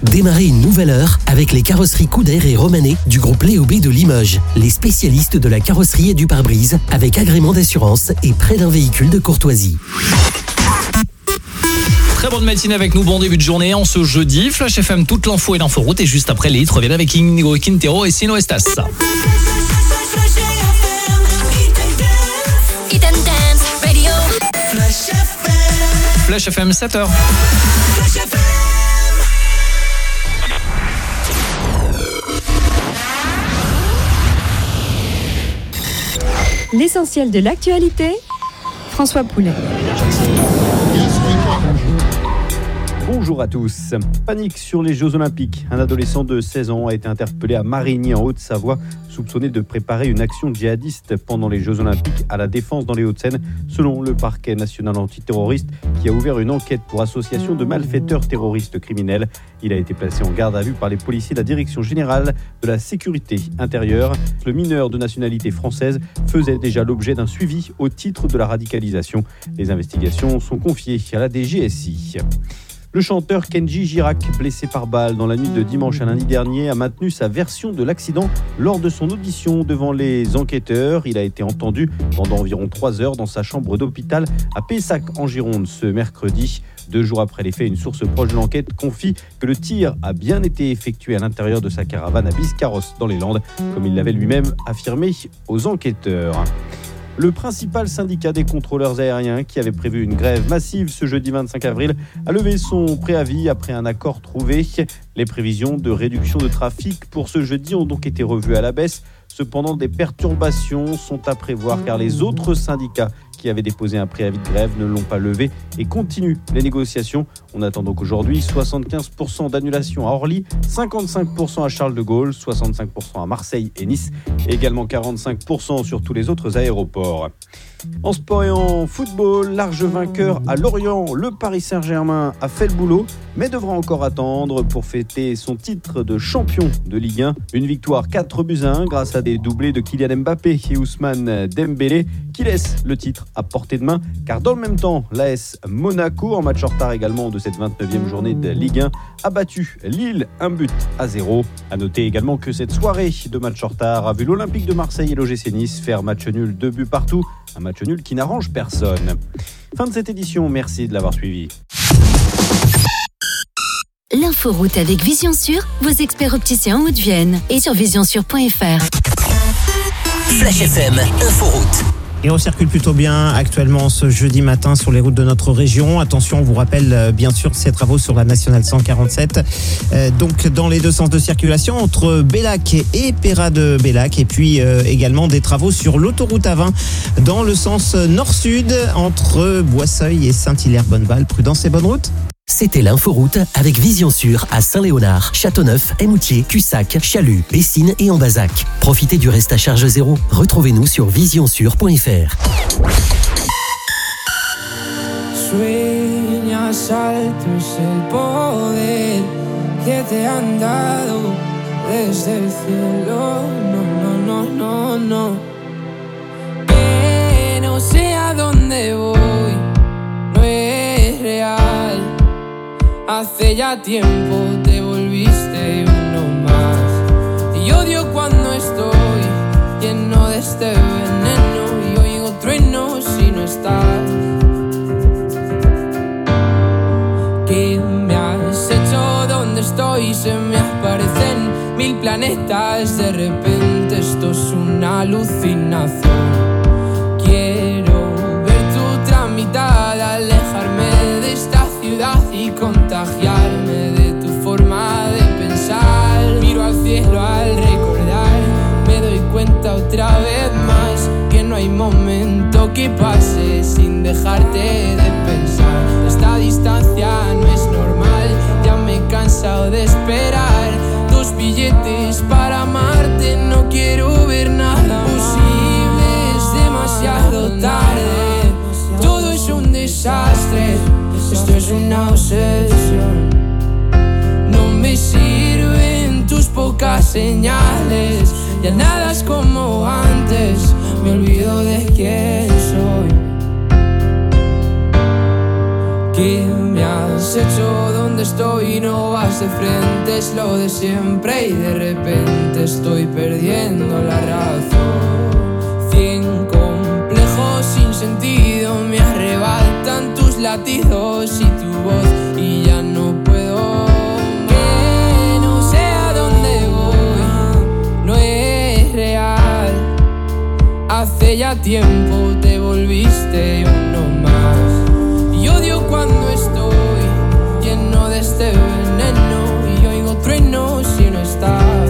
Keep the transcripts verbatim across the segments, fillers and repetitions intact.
Démarrez une nouvelle heure avec les carrosseries Couder et Romanet du groupe Léo B de Limoges. Les spécialistes de la carrosserie et du pare-brise avec agrément d'assurance et près d'un véhicule de courtoisie. Très bonne matinée avec nous, bon début de journée en ce jeudi. Flash F M, toute l'info et l'inforoute. Et juste après, les hits reviennent avec Inigo Quintero et Sino Estas. Flash F M, sept heures. L'essentiel de l'actualité, François Poulet. Bonjour à tous. Panique sur les Jeux Olympiques. Un adolescent de seize ans a été interpellé à Marigny en Haute-Savoie, soupçonné de préparer une action djihadiste pendant les Jeux Olympiques à la Défense dans les Hauts-de-Seine, selon le parquet national antiterroriste qui a ouvert une enquête pour association de malfaiteurs terroristes criminels. Il a été placé en garde à vue par les policiers de la Direction générale de la sécurité intérieure. Le mineur de nationalité française faisait déjà l'objet d'un suivi au titre de la radicalisation. Les investigations sont confiées à la D G S I. Le chanteur Kenji Girac, blessé par balle dans la nuit de dimanche à lundi dernier, a maintenu sa version de l'accident lors de son audition devant les enquêteurs. Il a été entendu pendant environ trois heures dans sa chambre d'hôpital à Pessac en Gironde ce mercredi. Deux jours après les faits, une source proche de l'enquête confie que le tir a bien été effectué à l'intérieur de sa caravane à Biscarrosse dans les Landes, comme il l'avait lui-même affirmé aux enquêteurs. Le principal syndicat des contrôleurs aériens, qui avait prévu une grève massive ce jeudi vingt-cinq avril, a levé son préavis après un accord trouvé. Les prévisions de réduction de trafic pour ce jeudi ont donc été revues à la baisse. Cependant, des perturbations sont à prévoir car les autres syndicats qui avaient déposé un préavis de grève ne l'ont pas levé et continuent les négociations. On attend donc aujourd'hui soixante-quinze pour cent d'annulation à Orly, cinquante-cinq pour cent à Charles de Gaulle, soixante-cinq pour cent à Marseille et Nice et également quarante-cinq pour cent sur tous les autres aéroports. En sport et en football, large vainqueur à Lorient, le Paris Saint-Germain a fait le boulot, mais devra encore attendre pour fêter son titre de champion de Ligue un. Une victoire quatre buts à un grâce à des doublés de Kylian Mbappé et Ousmane Dembélé qui laissent le titre à portée de main, car dans le même temps, l'A S Monaco, en match en retard également de cette vingt-neuvième journée de Ligue un, a battu Lille un but à zéro. A noter également que cette soirée de match en retard a vu l'Olympique de Marseille et l'O G C Nice faire match nul, deux buts partout. Un match nul qui n'arrange personne. Fin de cette édition, merci de l'avoir suivi. L'inforoute avec Vision Sûre, vos experts opticiens en Haute-Vienne et sur vision sûre point f r. Flash F M, Inforoute. Et on circule plutôt bien actuellement ce jeudi matin sur les routes de notre région. Attention, on vous rappelle euh, bien sûr ces travaux sur la nationale cent quarante-sept. Euh, donc dans les deux sens de circulation entre Bellac et Peyrade-Bellac. Et puis euh, également des travaux sur l'autoroute A vingt dans le sens nord-sud entre Boisseuil et Saint-Hilaire-Bonneval. Prudence et bonne route. C'était l'inforoute avec Vision Sûre à Saint-Léonard, Châteauneuf, Émoutier, Cussac, Chalut, Bessines et Ambazac. Profitez du reste à charge zéro. Retrouvez-nous sur vision sûre point f r. Sueñas altos el poder que te han dado desde el cielo. No, no, no, no, no. Que no sé a dónde voy, no es real. Hace ya tiempo te volviste uno más. Y odio cuando estoy lleno de este veneno y oigo truenos si no estás. ¿Qué me has hecho? ¿Dónde estoy? Se me aparecen mil planetas. De repente esto es una alucinación. Quiero ver tu tramitada, alejarme de esta ciudad y contagiarme de tu forma de pensar. Miro al cielo al recordar, me doy cuenta otra vez más que no hay momento que pase sin dejarte de pensar. Esta distancia no es normal, ya me he cansado de esperar. Dos billetes para amarte, no quiero ver nada posible, es demasiado tarde. Todo es un desastre, esto es una obsesión. No me sirven tus pocas señales, ya nada es como antes, me olvido de quién soy. ¿Qué me has hecho? ¿Dónde donde estoy y no vas de frente, es lo de siempre y de repente estoy perdiendo la razón. Cien complejos sin sentido me arrebatan tus latidos y tu voz y ya no puedo. Que no sé a dónde voy, no es real. Hace ya tiempo te volviste uno más. Y odio cuando estoy lleno de este veneno y oigo truenos si no estás.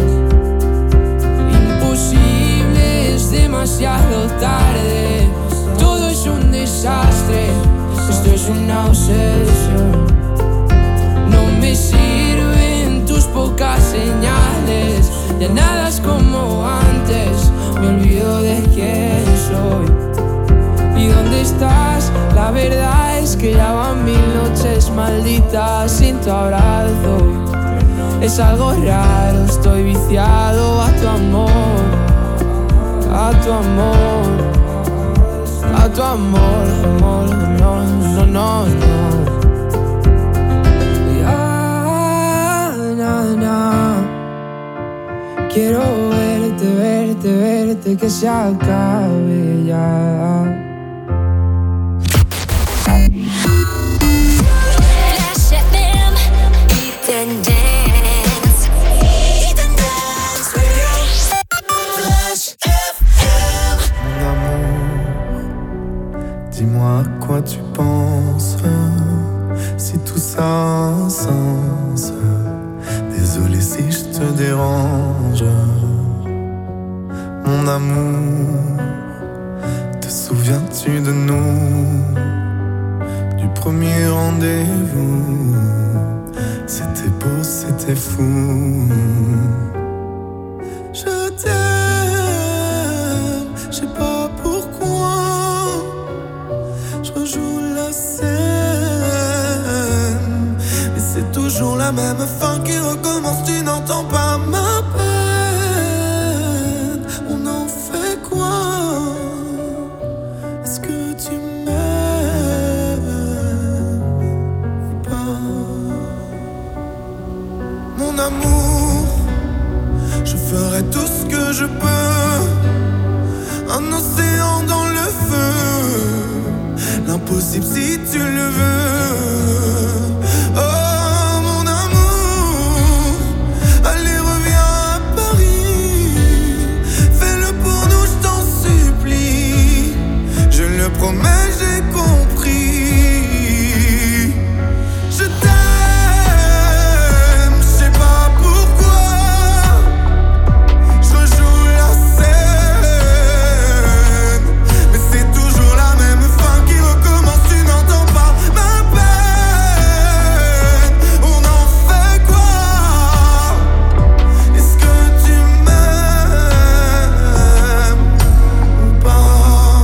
Imposible, es demasiado tarde. Todo es un desastre, esto es una obsesión. No me sirven tus pocas señales, ya nada es como antes. Me olvido de quién soy y dónde estás. La verdad es que ya van mil noches malditas sin tu abrazo. Es algo raro, estoy viciado a tu amor, a tu amor, a tu amor, amor, no, no, no, no. Ya, na, na. Quiero verte, verte, verte, que se acabe ya. Flash F M, Eat and Dance. Eat and Dance Radio. Flash F M. Mon amour, dis-moi à quoi tu penses, si tout ça a un sens. Désolé si je te dérange. Mon amour, te souviens-tu de nous? Du premier rendez-vous, c'était beau, c'était fou. Je t'aime, je sais pas pourquoi. Je rejoue la scène, mais c'est toujours la même fin qui recommence. Tu n'entends pas ma peine. On en fait quoi? Est-ce que tu m'aimes ou pas? Mon amour, je ferai tout ce que je peux. Un océan dans le feu, l'impossible si tu le veux. Oh mon amour, allez reviens à Paris. Fais-le pour nous, je t'en supplie. Je le promets, j'ai compris. Je t'aime, je sais pas pourquoi. Je rejoue la scène, mais c'est toujours la même fin qui recommence. Tu n'entends pas ma peine. On en fait quoi? Est-ce que tu m'aimes ou pas?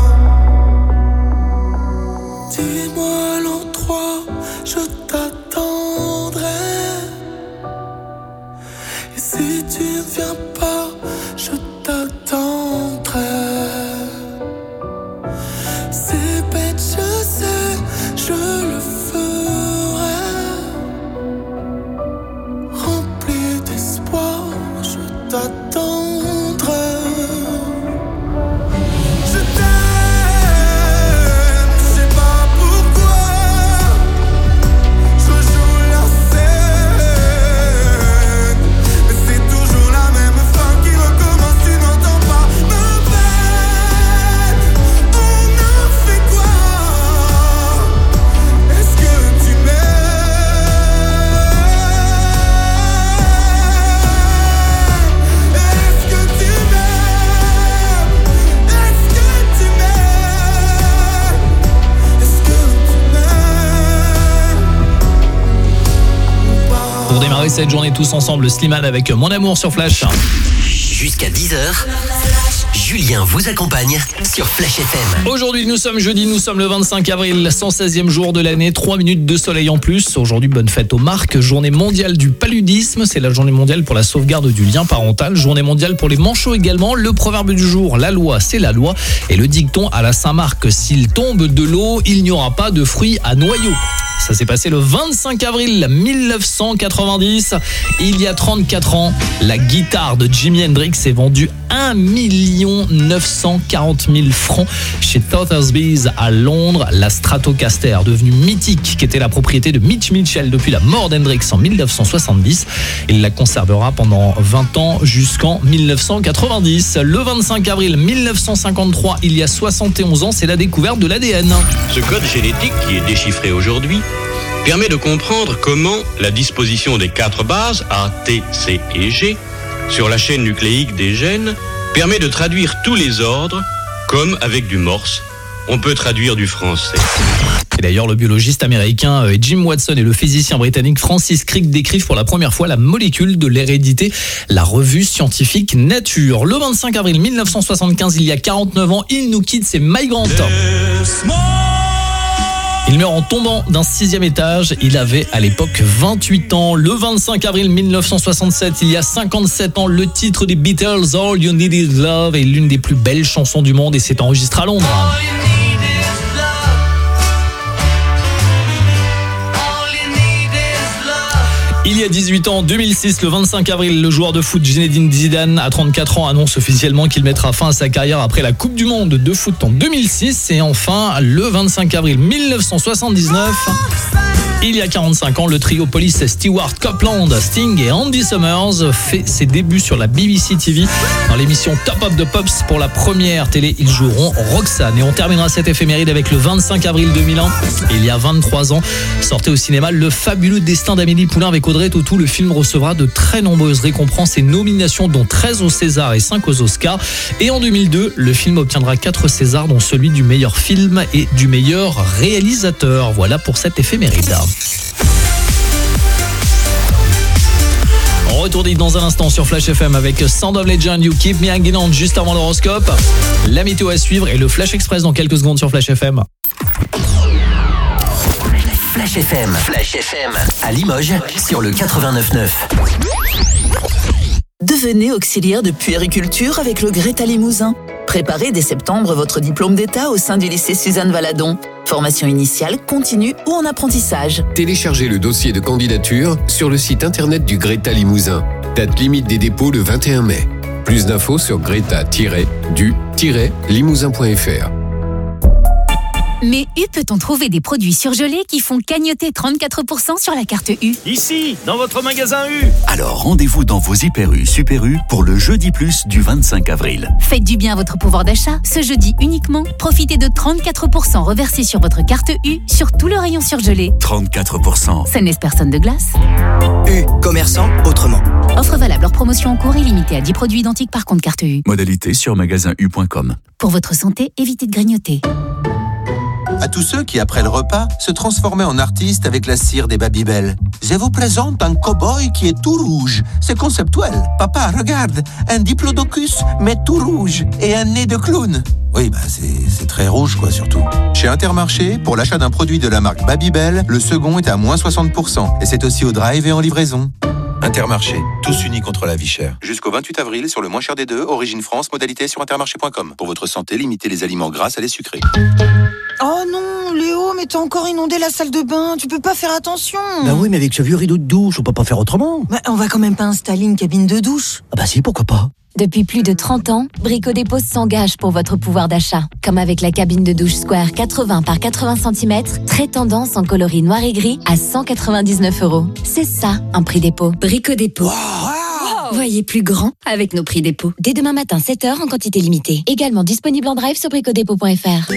Dis-moi l'endroit, je t'attendrai. Et si tu ne viens pas, je t'attendrai. C'est bête, je sais, je le ferai. Rempli d'espoir, je t'attendrai. Je t'aime, je sais pas pourquoi. Je rejoue la scène, mais c'est toujours la même fin qui recommence. Tu n'entends pas ma peine. On en fait quoi? Est-ce que tu m'aimes? Est-ce que tu m'aimes? Est-ce que tu m'aimes? Est-ce que tu m'aimes ou pas? Pour démarrer cette journée tous ensemble, Slimane avec Mon Amour sur Flash. Jusqu'à dix heures, Julien vous accompagne sur Flash F M. Aujourd'hui, nous sommes jeudi, nous sommes le vingt-cinq avril, cent seizième jour de l'année, trois minutes de soleil en plus. Aujourd'hui, bonne fête aux marques, journée mondiale du paludisme, c'est la journée mondiale pour la sauvegarde du lien parental, journée mondiale pour les manchots également. Le proverbe du jour, la loi, c'est la loi. Et le dicton à la Saint-Marc, s'il tombe de l'eau, il n'y aura pas de fruits à noyaux. Ça s'est passé le vingt-cinq avril mille neuf cent quatre-vingt-dix. Il y a trente-quatre ans, la guitare de Jimi Hendrix est vendue un million neuf cent quarante mille francs chez Sotheby's à Londres. La Stratocaster, devenue mythique, qui était la propriété de Mitch Mitchell depuis la mort d'Hendrix en mille neuf cent soixante-dix. Il la conservera pendant vingt ans jusqu'en mille neuf cent quatre-vingt-dix. Le vingt-cinq avril mille neuf cent cinquante-trois, il y a soixante et onze ans, c'est la découverte de l'A D N. Ce code génétique qui est déchiffré aujourd'hui permet de comprendre comment la disposition des quatre bases A, T, C et G sur la chaîne nucléique des gènes permet de traduire tous les ordres comme avec du morse. On peut traduire du français. Et d'ailleurs, le biologiste américain Jim Watson et le physicien britannique Francis Crick décrivent pour la première fois la molécule de l'hérédité, la revue scientifique Nature. Le vingt-cinq avril mille neuf cent soixante-quinze, il y a quarante-neuf ans, il nous quitte, c'est Mike Grant. Il meurt en tombant d'un sixième étage. Il avait à l'époque vingt-huit ans. Le vingt-cinq avril mille neuf cent soixante-sept, il y a cinquante-sept ans, le titre des Beatles, All You Need Is Love, est l'une des plus belles chansons du monde et s'est enregistré à Londres. Il y a dix-huit ans, deux mille six, le vingt-cinq avril, le joueur de foot Zinedine Zidane, à trente-quatre ans, annonce officiellement qu'il mettra fin à sa carrière après la Coupe du Monde de foot en deux mille six. Et enfin, le vingt-cinq avril mille neuf cent soixante-dix-neuf, il y a quarante-cinq ans, le trio Police Stewart Copeland, Sting et Andy Summers fait ses débuts sur la B B C T V dans l'émission Top of the Pops. Pour la première télé, ils joueront Roxanne. Et on terminera cette éphéméride avec le vingt-cinq avril deux mille un. Il y a vingt-trois ans, sortait au cinéma Le fabuleux destin d'Amélie Poulain avec Audrey Tautou. Le film recevra de très nombreuses récompenses et nominations, dont treize au César et cinq aux Oscars. Et en deux mille deux, le film obtiendra quatre Césars, dont celui du meilleur film et du meilleur réalisateur. Voilà pour cette éphéméride. On retourne dans un instant sur Flash F M avec Sound of Legend, You Keep Me Hanging On, juste avant l'horoscope. La météo à suivre et le Flash Express dans quelques secondes sur Flash F M. Flash F M, Flash F M, à Limoges, sur le quatre-vingt-neuf neuf. Devenez auxiliaire de puériculture avec le Greta Limousin. Préparez dès septembre votre diplôme d'État au sein du lycée Suzanne Valadon. Formation initiale, continue ou en apprentissage. Téléchargez le dossier de candidature sur le site internet du Greta Limousin. Date limite des dépôts le vingt et un mai. Plus d'infos sur greta tiret du tiret limousin point f r. Mais U peut-on trouver des produits surgelés qui font cagnotter trente-quatre pour cent sur la carte U? Ici, dans votre magasin U. Alors rendez-vous dans vos Hyper U, Super U pour le Jeudi Plus du vingt-cinq avril. Faites du bien à votre pouvoir d'achat. Ce jeudi uniquement, profitez de trente-quatre pour cent reversés sur votre carte U sur tout le rayon surgelé. trente-quatre pour cent. Ça ne laisse personne de glace. U, commerçant autrement. Offre valable hors promotion en cours et limitée à dix produits identiques par compte carte U. Modalité sur magasin u point com. Pour votre santé, évitez de grignoter. À tous ceux qui, après le repas, se transformaient en artistes avec la cire des Babybel. Je vous présente un cow-boy qui est tout rouge. C'est conceptuel. Papa, regarde, un diplodocus, mais tout rouge, et un nez de clown. Oui, bah c'est, c'est très rouge, quoi, surtout. Chez Intermarché, pour l'achat d'un produit de la marque Babybel, le second est à moins soixante pour cent. Et c'est aussi au drive et en livraison. Intermarché, tous unis contre la vie chère. Jusqu'au vingt-huit avril, sur le moins cher des deux, Origine France, modalité sur intermarché point com. Pour votre santé, limitez les aliments gras à les sucrés. Oh non, Léo, mais t'as encore inondé la salle de bain, tu peux pas faire attention. Bah oui, mais avec ce vieux rideau de douche, on peut pas faire autrement. Bah, on va quand même pas installer une cabine de douche. Ah bah si, pourquoi pas. Depuis plus de trente ans, Brico Dépôt s'engage pour votre pouvoir d'achat. Comme avec la cabine de douche Square quatre-vingts par quatre-vingts centimètres, très tendance en coloris noir et gris à cent quatre-vingt-dix-neuf euros. C'est ça, un prix dépôt. Brico Dépôt. Wow. Voyez plus grand avec nos prix dépôt. Dès demain matin, sept heures en quantité limitée. Également disponible en drive sur brico dépôt point f r.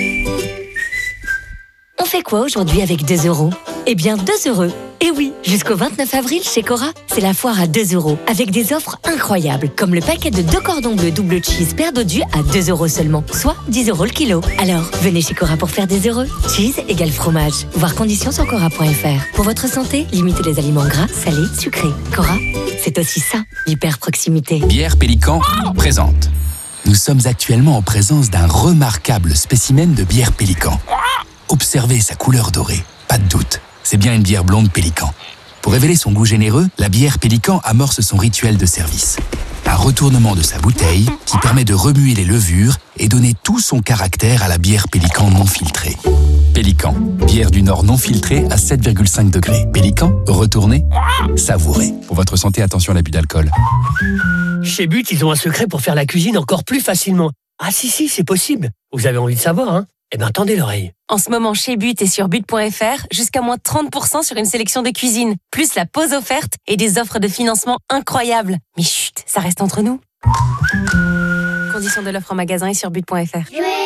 On fait quoi aujourd'hui avec deux euros? Eh bien, deux euros. Et oui, jusqu'au vingt-neuf avril chez Cora, c'est la foire à deux euros, avec des offres incroyables, comme le paquet de deux cordons bleus double cheese paire dodu à deux euros seulement, soit dix euros le kilo. Alors, venez chez Cora pour faire des euros. Cheese égale fromage. Voir conditions sur cora point f r. Pour votre santé, limitez les aliments gras, salés, sucrés. Cora, c'est aussi ça, l'hyper proximité. Bière Pélican présente. Nous sommes actuellement en présence d'un remarquable spécimen de bière Pélican. Observez sa couleur dorée, pas de doute, c'est bien une bière blonde Pélican. Pour révéler son goût généreux, la bière Pélican amorce son rituel de service. Un retournement de sa bouteille qui permet de remuer les levures et donner tout son caractère à la bière Pélican non filtrée. Pélican, bière du Nord non filtrée à sept virgule cinq degrés. Pélican, retournez, savourez. Pour votre santé, attention à l'abus d'alcool. Chez But, ils ont un secret pour faire la cuisine encore plus facilement. Ah si, si, c'est possible. Vous avez envie de savoir, hein? Eh bien, tendez l'oreille. En ce moment, chez But et sur but point f r, jusqu'à moins trente pour cent sur une sélection de cuisine, plus la pause offerte et des offres de financement incroyables. Mais chut, ça reste entre nous. Conditions de l'offre en magasin et sur but point f r.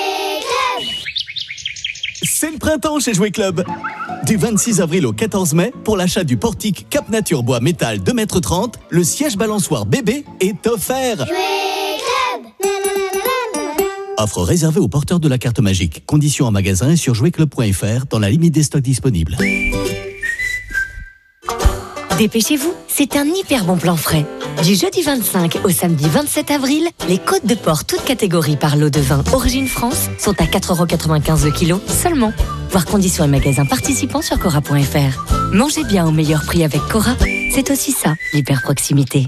C'est le printemps chez Jouet Club. Du vingt-six avril au quatorze mai, pour l'achat du portique Cap Nature Bois Métal deux mètres trente, le siège balançoire bébé est offert. Offre réservée aux porteurs de la carte magique. Conditions en magasin et sur jouet club point f r dans la limite des stocks disponibles. Dépêchez-vous, c'est un hyper bon plan frais. Du jeudi vingt-cinq au samedi vingt-sept avril, les côtes de porc toutes catégories par lot de vin Origine France sont à quatre euros quatre-vingt-quinze le kilo seulement. Voir conditions et magasins participants sur cora point f r. Mangez bien au meilleur prix avec Cora, c'est aussi ça, l'hyper proximité.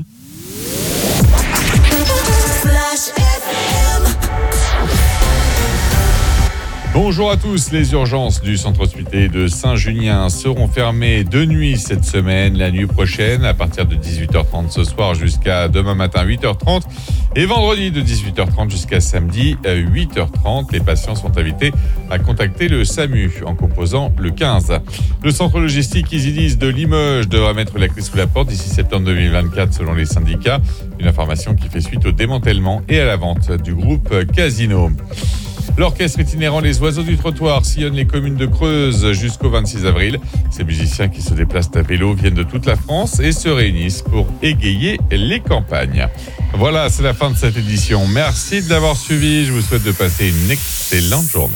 Bonjour à tous, les urgences du centre hospitalier de Saint-Junien seront fermées de nuit cette semaine, la nuit prochaine à partir de dix-huit heures trente ce soir jusqu'à demain matin huit heures trente et vendredi de dix-huit heures trente jusqu'à samedi huit heures trente. Les patients sont invités à contacter le SAMU en composant le quinze. Le centre logistique Isidis de Limoges devra mettre la clé sous la porte d'ici septembre deux mille vingt-quatre selon les syndicats. Une information qui fait suite au démantèlement et à la vente du groupe Casino. L'orchestre itinérant Les Oiseaux du Trottoir sillonne les communes de Creuse jusqu'au vingt-six avril. Ces musiciens qui se déplacent à vélo viennent de toute la France et se réunissent pour égayer les campagnes. Voilà, c'est la fin de cette édition. Merci de l'avoir suivi. Je vous souhaite de passer une excellente journée.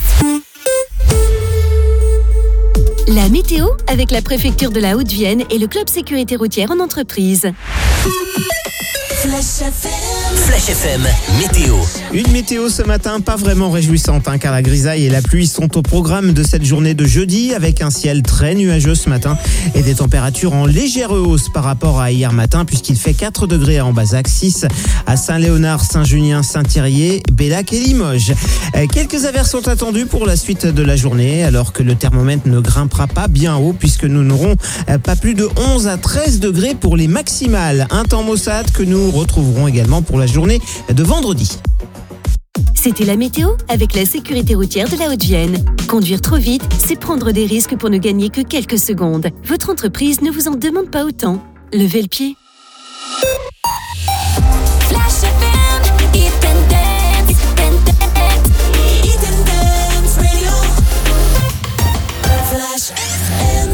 La météo avec la préfecture de la Haute-Vienne et le club sécurité routière en entreprise. Flash F M. Flash F M, météo. Une météo ce matin pas vraiment réjouissante hein, car la grisaille et la pluie sont au programme de cette journée de jeudi avec un ciel très nuageux ce matin et des températures en légère hausse par rapport à hier matin puisqu'il fait quatre degrés à Ambazac, six à Saint-Léonard, Saint-Junien, Saint-Thirier, Bellac et Limoges. Quelques averses sont attendues pour la suite de la journée alors que le thermomètre ne grimpera pas bien haut puisque nous n'aurons pas plus de onze à treize degrés pour les maximales. Un temps maussade que nous retrouverons également pour la journée de vendredi. C'était la météo avec la sécurité routière de la Haute-Vienne. Conduire trop vite, c'est prendre des risques pour ne gagner que quelques secondes. Votre entreprise ne vous en demande pas autant. Levez le pied. Flash F M, Eat and Dance, Eat and Dance Radio. Flash F M.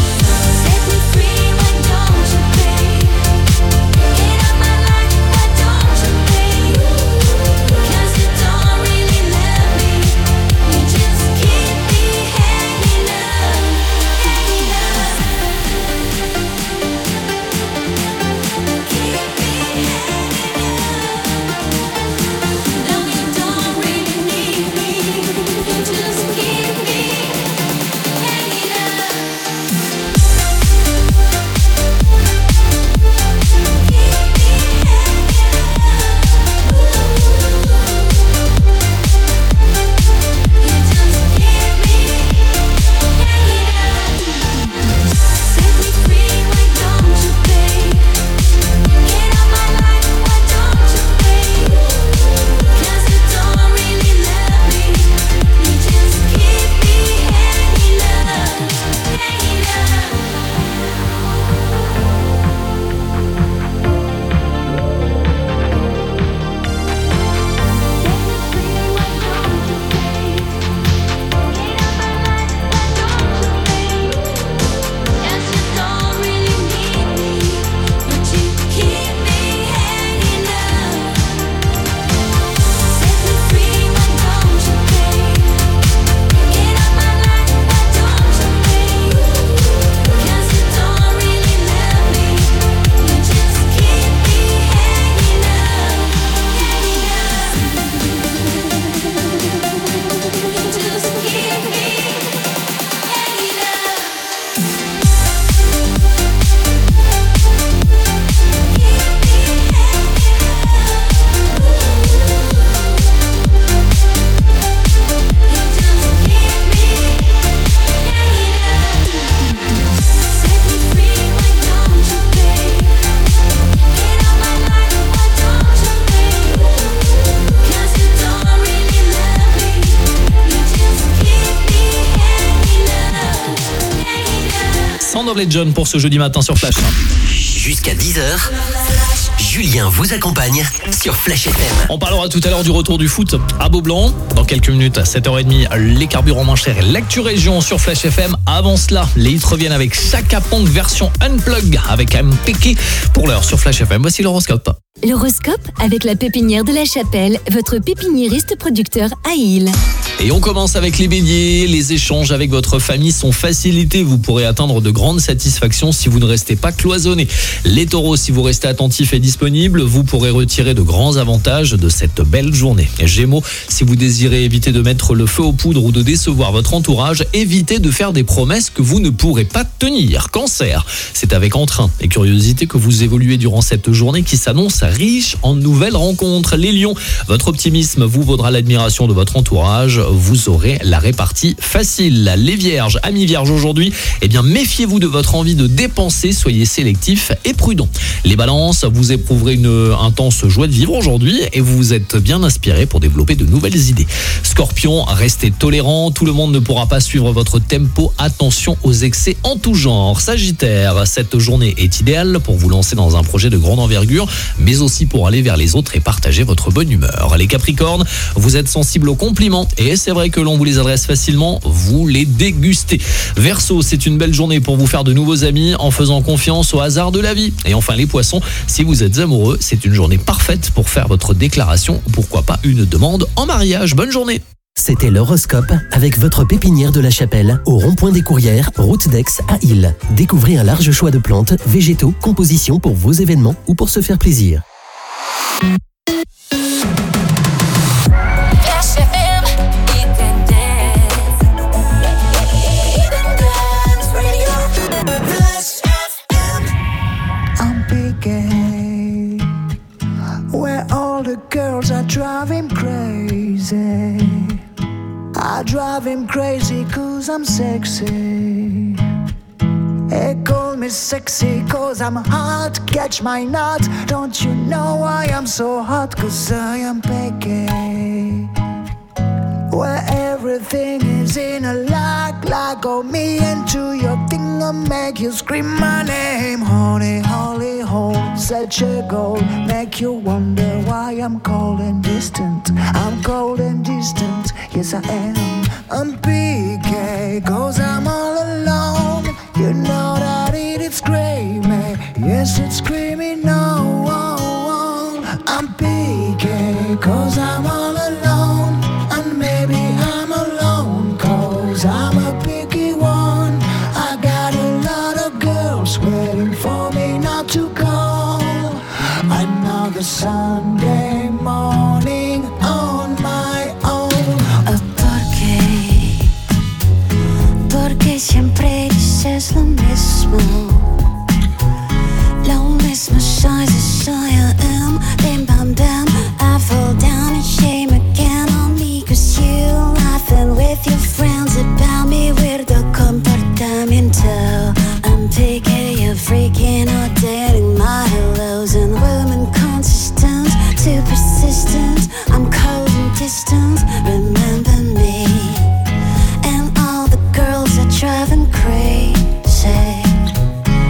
Why don't of Legend pour ce jeudi matin sur Flash. Jusqu'à dix heures, Julien vous accompagne sur Flash F M. On parlera tout à l'heure du retour du foot à Beaublanc. Dans quelques minutes, à sept heures trente, les carburants moins chers et l'actu région sur Flash F M. Avant cela, les hits reviennent avec Chaka Ponk version Unplug avec M P K. Pour l'heure sur Flash F M, voici l'horoscope. L'horoscope avec la pépinière de la Chapelle, votre pépiniériste producteur à Île. Et on commence avec les béliers. Les échanges avec votre famille sont facilités. Vous pourrez atteindre de grandes satisfactions si vous ne restez pas cloisonnés. Les taureaux, si vous restez attentifs et disponibles, vous pourrez retirer de grands avantages de cette belle journée. Gémeaux, si vous désirez éviter de mettre le feu aux poudres ou de décevoir votre entourage, évitez de faire des promesses que vous ne pourrez pas tenir. Cancer, c'est avec entrain et curiosité que vous évoluez durant cette journée qui s'annonce riche en nouvelles rencontres. Les lions, votre optimisme vous vaudra l'admiration de votre entourage. Vous aurez la répartie facile. Les vierges, amis vierges aujourd'hui, eh bien méfiez-vous de votre envie de dépenser, soyez sélectifs et prudents. Les balances, vous éprouverez une intense joie de vivre aujourd'hui et vous êtes bien inspirés pour développer de nouvelles idées. Scorpion, restez tolérants, tout le monde ne pourra pas suivre votre tempo, attention aux excès en tout genre. Sagittaire, cette journée est idéale pour vous lancer dans un projet de grande envergure, mais aussi pour aller vers les autres et partager votre bonne humeur. Les Capricornes, vous êtes sensibles aux compliments et c'est vrai que l'on vous les adresse facilement, vous les dégustez. Verseau, c'est une belle journée pour vous faire de nouveaux amis en faisant confiance au hasard de la vie. Et enfin les Poissons, si vous êtes amoureux, c'est une journée parfaite pour faire votre déclaration, pourquoi pas une demande en mariage. Bonne journée. C'était l'horoscope avec votre pépinière de la Chapelle au rond-point des Courrières, route d'Aix à Île. Découvrez un large choix de plantes, végétaux, compositions pour vos événements ou pour se faire plaisir. Girls are driving crazy. I drive him crazy cause I'm sexy. They call me sexy cause I'm hot. Catch my nut. Don't you know why I'm so hot? Cause I am picky. Where everything is in a lock. Like go me into your thing and make you scream my name. Honey, holy hole, such a goal. Make you wonder why I'm cold and distant. I'm cold and distant, yes I am. I'm P K, cause I'm all alone. You know that it is screaming, yes it's screaming no. I'm P K, cause I'm all alone. And maybe I'm alone, cause I'm a picky one. I got a lot of girls waiting for me not to call. Another Sunday morning on my own. Oh, ¿por qué? Porque siempre dices lo mismo. Lo mismo soy, soy I am. Bim bam bam, I fall down and shame again on me. Cause you laughing with your friends about me. Weirdo comportamiento. I'm picking, you're freaking out, dating my hellos and women consistent, too persistent. I'm cold and distant, remember me. And all the girls are driving crazy.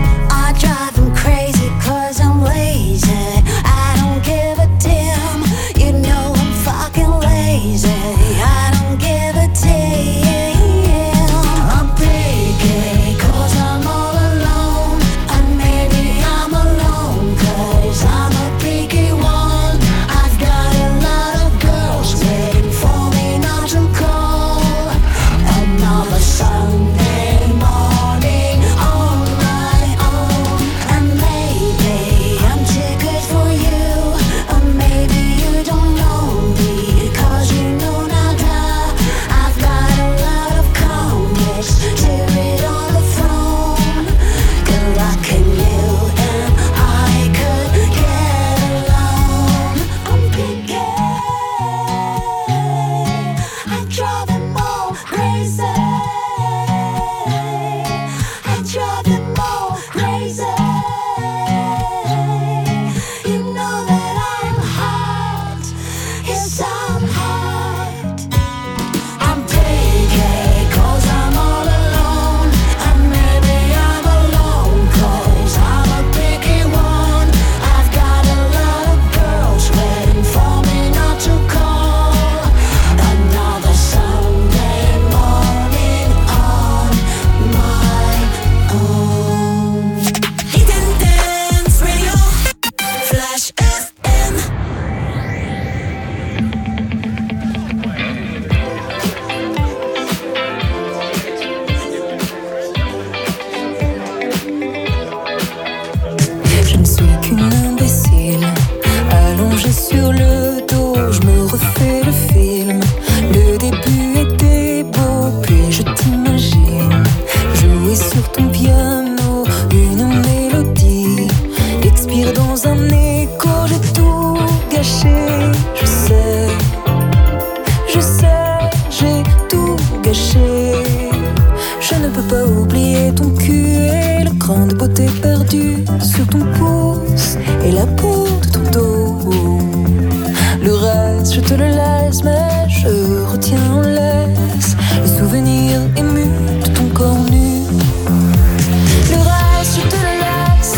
j'ai tout gâché. Je ne peux pas oublier ton cul et le cran de beauté perdu sur ton pouce et la peau de ton dos. Le reste, je te le laisse, mais je retiens en laisse les souvenirs émus de ton corps nu. Le reste, je te le laisse.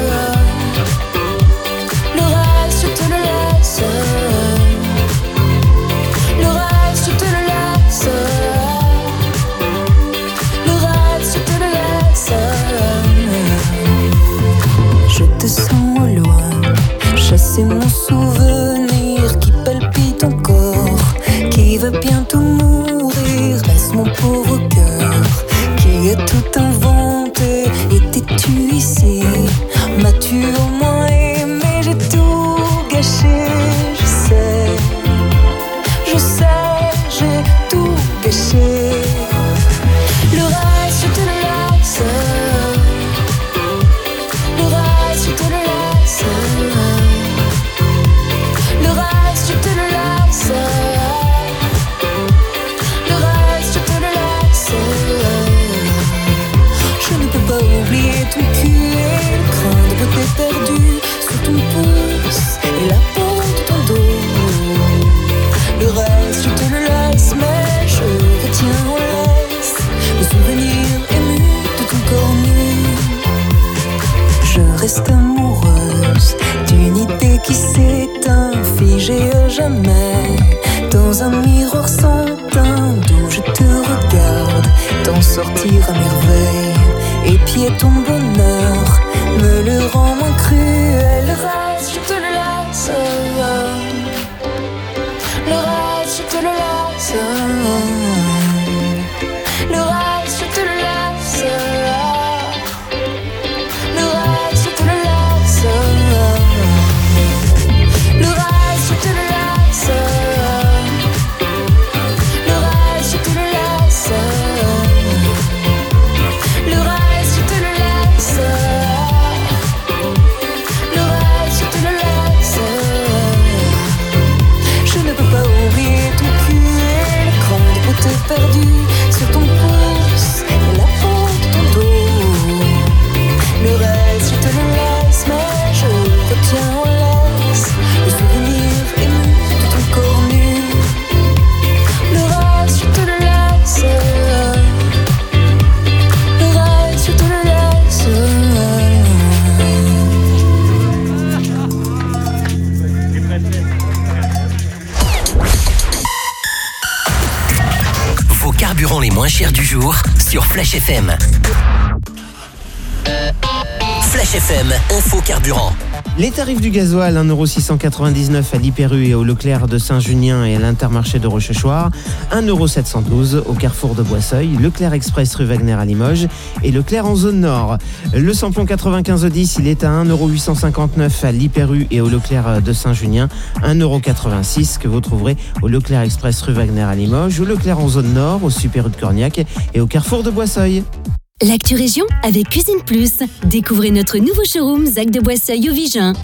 Le reste, je te le laisse. Le reste, je te le laisse. Le reste, je te le laisse. Je te sens au loin, chasser mon souvenir qui palpite encore, qui va bientôt mourir. Laisse mon pauvre cœur qui a tout inventé. Étais-tu ici? M'as-tu au moins aimé? J'ai tout gâché, je sais, je sais, j'ai tout gâché. Le reste, je te le laisse. Le reste, je te le laisse. Le reste, je te le laisse. Le reste, je te le laisse. Je ne peux pas oublier ton cul et le crin de beauté perdu sur ton pouce et la peau de ton dos. Le reste, je te le laisse, mais je retiens en laisse le souvenir ému de ton corps nu. Je reste amoureuse d'une idée qui s'éteint, figée à jamais dans un miroir sans teint, d'où je te regarde t'en sortir à merveille. Épier ton bonheur me le rend moins cruel. Le reste, je te le laisse. Le reste, je te le laisse. Le reste, je te le laisse. Le reste, je te le laisse. Le reste, je te le laisse. Le reste, je te le laisse. Le reste, je te le laisse. Le reste, je te le laisse. Je ne peux pas oublier ton cul et le cran de beauté perdu sur ton pouce et la peau de ton dos. Le reste, je te le laisse, mais je retiens en laisse le souvenir ému de ton corps nu. Le reste, je te le laisse. Le reste, je te le laisse. Vos carburants les moins chers du jour sur Flash F M. Flash F M, info carburant. Les tarifs du gasoil, un euro six cent quatre-vingt-dix-neuf à l'Hyper U et au Leclerc de Saint-Junien et à l'Intermarché de Rochechouart, un euro sept cent douze au Carrefour de Boisseuil, Leclerc Express rue Wagner à Limoges et Leclerc en zone nord. Le samplon quatre-vingt-quinze dix, il est à un euro huit cent cinquante-neuf à l'Hyper U et au Leclerc de Saint-Junien, un euro quatre-vingt-six que vous trouverez au Leclerc Express rue Wagner à Limoges, au Leclerc en zone nord, au Super U de Corniac et au Carrefour de Boisseuil. L'actu région avec Cuisine Plus. Découvrez notre nouveau showroom Zac de Boisseuil au Vigin.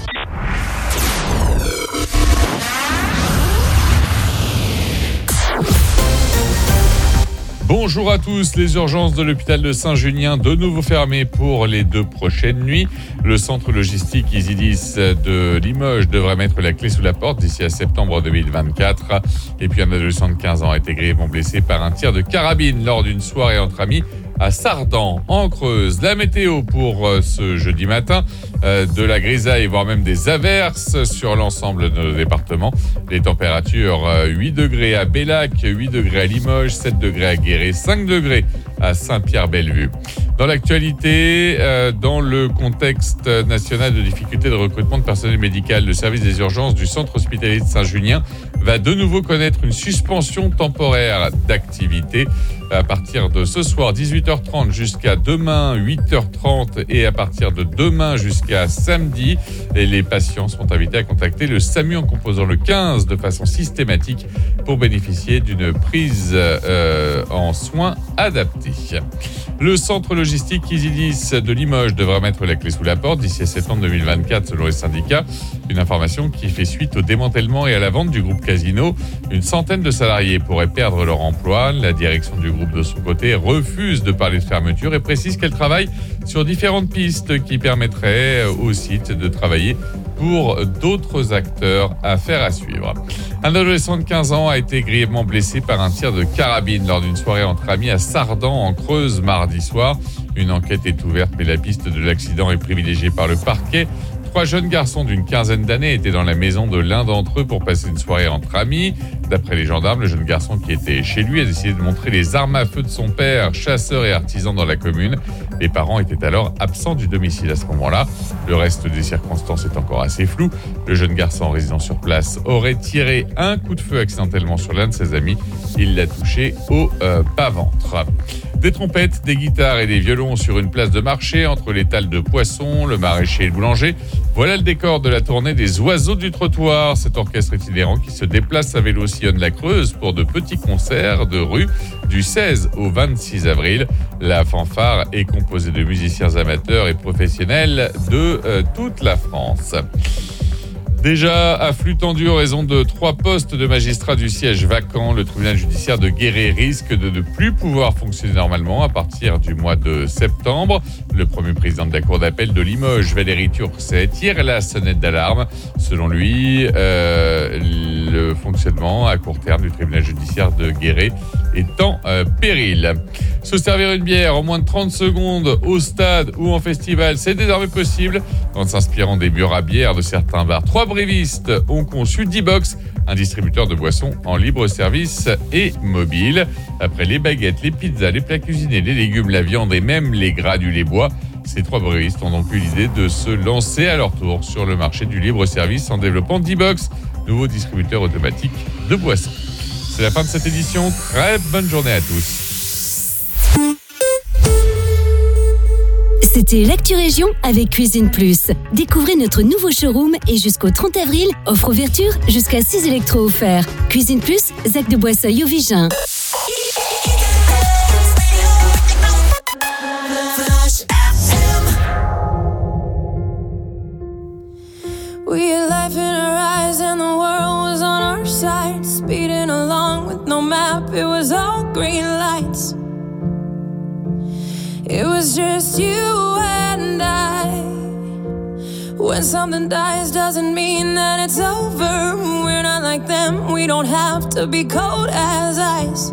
Bonjour à tous, les urgences de l'hôpital de Saint-Junien de nouveau fermées pour les deux prochaines nuits. Le centre logistique Isidis de Limoges devrait mettre la clé sous la porte d'ici à septembre deux mille vingt-quatre. Et puis un adolescent de quinze ans a été grièvement blessé par un tir de carabine lors d'une soirée entre amis à Sardan, en Creuse. La météo pour ce jeudi matin, euh, de la grisaille, voire même des averses sur l'ensemble de nos départements. Les températures, euh, huit degrés à Bellac, huit degrés à Limoges, sept degrés à Guéret, cinq degrés à Saint-Pierre-Bellevue. Dans l'actualité, euh, dans le contexte national de difficultés de recrutement de personnel médical, le service des urgences du centre hospitalier de Saint-Junien va de nouveau connaître une suspension temporaire d'activité à partir de ce soir dix-huit heures trente jusqu'à demain huit heures trente et à partir de demain jusqu'à jusqu'à samedi. Et les patients sont invités à contacter le SAMU en composant le quinze de façon systématique pour bénéficier d'une prise euh, en soins adaptée. Le centre logistique Isidis de Limoges devra mettre la clé sous la porte d'ici à septembre deux mille vingt-quatre selon les syndicats. Une information qui fait suite au démantèlement et à la vente du groupe Casino. Une centaine de salariés pourraient perdre leur emploi. La direction du groupe de son côté refuse de parler de fermeture et précise qu'elle travaille sur différentes pistes qui permettraient au site de travailler pour d'autres acteurs. Affaire à suivre. Un adolescent de quinze ans a été grièvement blessé par un tir de carabine lors d'une soirée entre amis à Sardan en Creuse mardi soir. Une enquête est ouverte mais la piste de l'accident est privilégiée par le parquet. Trois jeunes garçons d'une quinzaine d'années étaient dans la maison de l'un d'entre eux pour passer une soirée entre amis. D'après les gendarmes, le jeune garçon qui était chez lui a décidé de montrer les armes à feu de son père, chasseur et artisan dans la commune. Les parents étaient alors absents du domicile à ce moment-là. Le reste des circonstances est encore assez flou. Le jeune garçon résidant sur place aurait tiré un coup de feu accidentellement sur l'un de ses amis. Il l'a touché au euh, bas-ventre. Des trompettes, des guitares et des violons sur une place de marché entre l'étal de poissons, le maraîcher et le boulanger. Voilà le décor de la tournée des Oiseaux du Trottoir. Cet orchestre itinérant qui se déplace à vélo sillonne la Creuse pour de petits concerts de rue du seize au vingt-six avril. La fanfare est composée de musiciens amateurs et professionnels de euh, toute la France. Déjà à flux tendu en raison de trois postes de magistrats du siège vacants, le tribunal judiciaire de Guéret risque de ne plus pouvoir fonctionner normalement à partir du mois de septembre. Le premier président de la cour d'appel de Limoges, Valérie Turcet, tire la sonnette d'alarme. Selon lui, euh, le fonctionnement à court terme du tribunal judiciaire de Guéret est en euh, péril. Se servir une bière en moins de trente secondes au stade ou en festival, c'est désormais possible en s'inspirant des murs à bière de certains bars. Trois brévistes ont conçu D-Box, un distributeur de boissons en libre service et mobile. Après les baguettes, les pizzas, les plats cuisinés, les légumes, la viande et même les granulés bois, ces trois brévistes ont donc eu l'idée de se lancer à leur tour sur le marché du libre service en développant D-Box, nouveau distributeur automatique de boissons. C'est la fin de cette édition. Très bonne journée à tous. C'était l'Actu Région avec Cuisine Plus. Découvrez notre nouveau showroom et jusqu'au trente avril, offre ouverture jusqu'à six électros offerts. Cuisine Plus, Zac de Boisseuil au Vigin. We had life in our eyes and the world was on our side. Speeding along with no map, it was all green lights. It was just you and I. When something dies doesn't mean that it's over. We're not like them, we don't have to be cold as ice.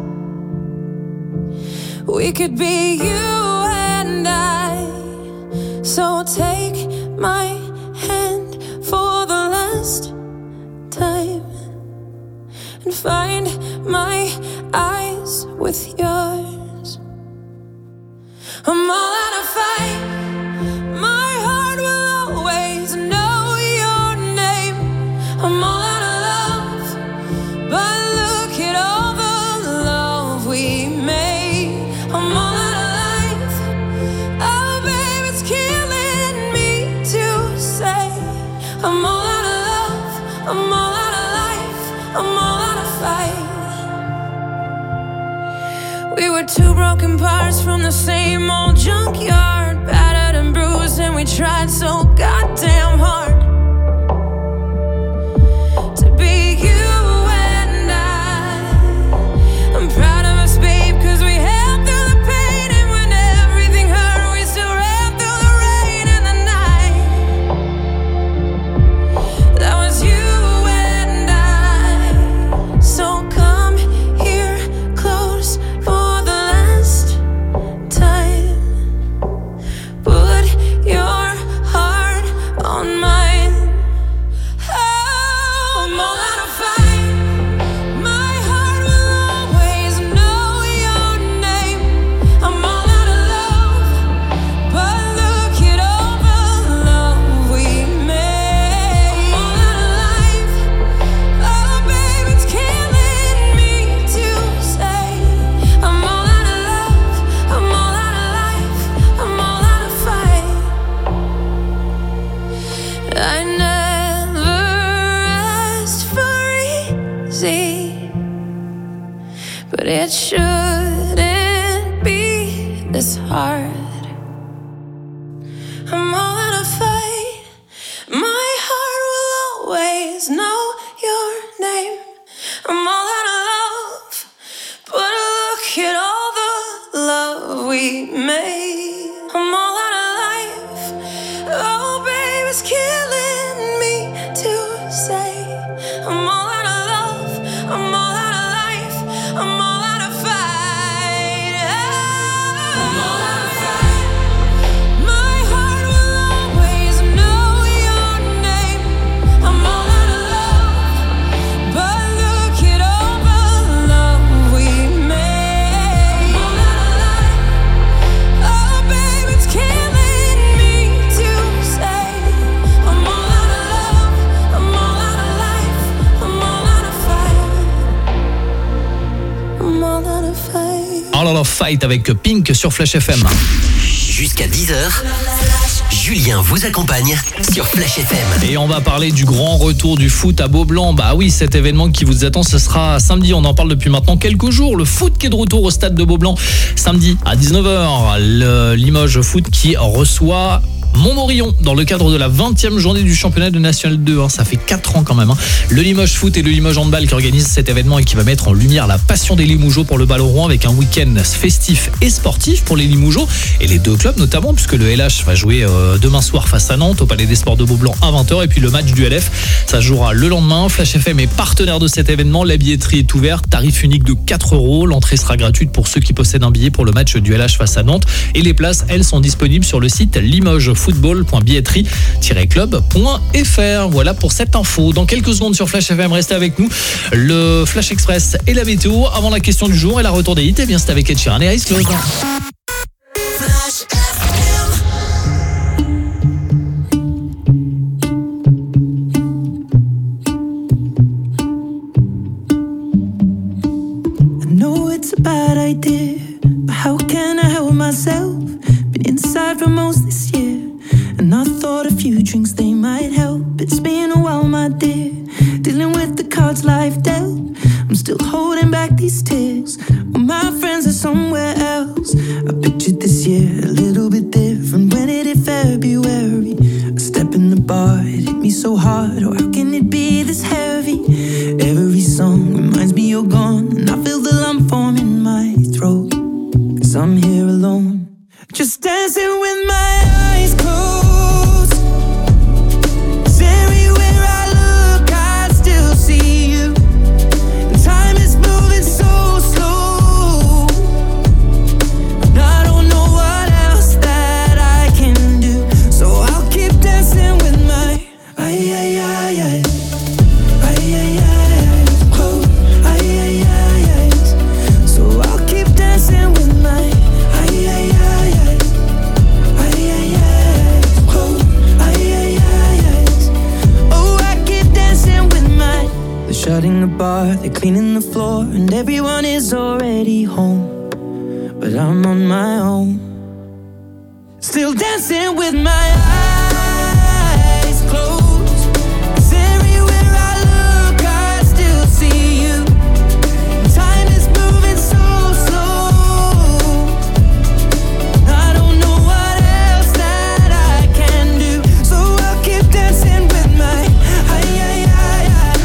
We could be you and I. So take my hand for the last time and find my eyes with yours. I'm all out of fight. My heart will always know your name. I'm all out of love, but look at all the love we made. I'm all out of life. Oh, babe, it's killing me to say. I'm all out of love. I'm all out of life. I'm all out of fight. We were two broken parts from the same old junkyard, battered and bruised, and we tried so goddamn hard to be you and I. I'm proud of us, babe, cause we held through the pain, and when everything hurt, we still ran through the rain and the night. That was you and I. So come here close for the last time. Put your heart on my but it shouldn't be this hard. I'm all out of fight. My heart will always know your name. I'm all out of love, but look at all the love we made. I'm all out of life. Oh, babe, it's killing me to say. I'm all out of love. I'm all out of life. I'm all out of fight. I'm all out of fight. My heart will always know your name. I'm all out of love, but look at all the love we made. I'm all out of life. Oh, babe, it's killing me to say. I'm all out of love. I'm all out of life. I'm all out of fight. I'm all out of fight. All Out of Fight avec Pink sur Flash F M. Jusqu'à dix heures, Julien vous accompagne sur Flash F M. Et on va parler du grand retour du foot à Beaublanc. Bah oui, cet événement qui vous attend, ce sera samedi. On en parle depuis maintenant quelques jours. Le foot qui est de retour au stade de Beaublanc. Samedi à dix-neuf heures, le Limoges Foot qui reçoit Montmorillon dans le cadre de la vingtième journée du championnat de National deux. Hein, ça fait quatre ans quand même. Hein. Le Limoges Foot et le Limoges Handball qui organisent cet événement et qui va mettre en lumière la passion des Limougeaux pour le ballon rond avec un week-end festif et sportif pour les Limougeaux et les deux clubs notamment, puisque le L H va jouer euh, demain soir face à Nantes au Palais des Sports de Beaublanc à vingt heures et puis le match du L F, ça se jouera le lendemain. Flash F M est partenaire de cet événement. La billetterie est ouverte, tarif unique de quatre euros. L'entrée sera gratuite pour ceux qui possèdent un billet pour le match du L H face à Nantes et les places, elles, sont disponibles sur le site limogesfootball point billetterie tiret club point f r. Voilà pour cette info. Dans quelques secondes sur Flash F M, restez avec nous. Le Flash Express et la météo avant la question du jour et la retour des hits. Et bien c'est avec Ed Sheeran et Ice Close. I know it's a bad idea, but how can I help myself? Been inside for most this year, and I thought a few drinks they might help. It's been a while, my dear, dealing with the cards life dealt. I'm still holding back these tears, well, my friends are somewhere else. I pictured this year a little bit different. When it hit February, a step in the bar, it hit me so hard. Oh, how can it be this heavy? Every song reminds me you're gone, and I feel the lump form in my throat, 'cause I'm here alone, just dancing with my eyes closed. 'Cause everywhere I look, I still see you. And time is moving so slow, and I don't know what else that I can do. So I'll keep dancing with my ay ay ay ay ay ay ay close ay ay ay ay. So I'll keep dancing with my ay ay ay ay. Shutting the bar, they're cleaning the floor, and everyone is already home, but I'm on my own, still dancing with my eyes closed. 'Cause everywhere I look, I still see you. Time is moving so slow, I don't know what else that I can do. So I'll keep dancing with my ay ay ay ay.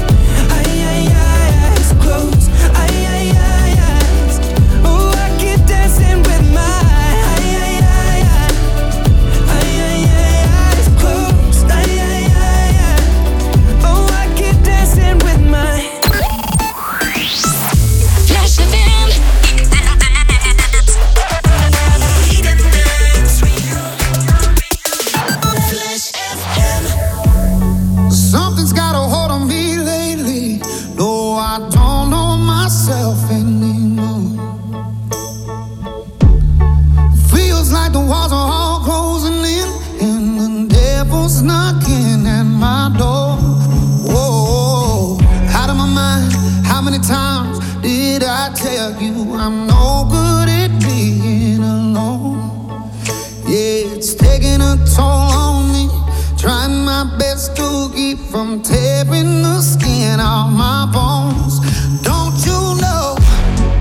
Something's got a hold on me lately. No, I don't know myself anymore. Feels like the walls are all closing in, and the devil's knocking at my door. Whoa, out of my mind. How many times did I tell you I'm no good at being alone? Yeah, it's taking a toll on me. Trying my best to keep from tearing the skin off my bones. Don't you know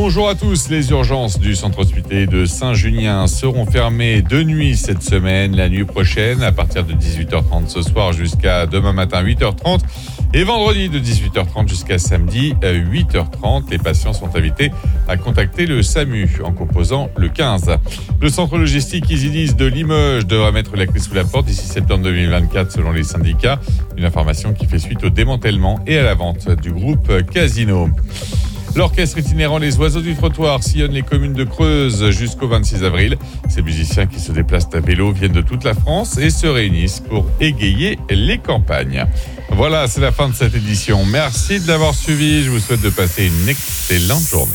Bonjour à tous. Les urgences du centre hospitalier de Saint-Junien seront fermées de nuit cette semaine, la nuit prochaine à partir de dix-huit heures trente ce soir jusqu'à demain matin huit heures trente et vendredi de dix-huit heures trente jusqu'à samedi huit heures trente. Les patients sont invités à contacter le SAMU en composant le quinze. Le centre logistique Isidis de Limoges devra mettre la clé sous la porte d'ici septembre deux mille vingt-quatre selon les syndicats. Une information qui fait suite au démantèlement et à la vente du groupe Casino. L'orchestre itinérant Les Oiseaux du Trottoir sillonne les communes de Creuse jusqu'au vingt-six avril. Ces musiciens qui se déplacent à vélo viennent de toute la France et se réunissent pour égayer les campagnes. Voilà, c'est la fin de cette édition. Merci de l'avoir suivi. Je vous souhaite de passer une excellente journée.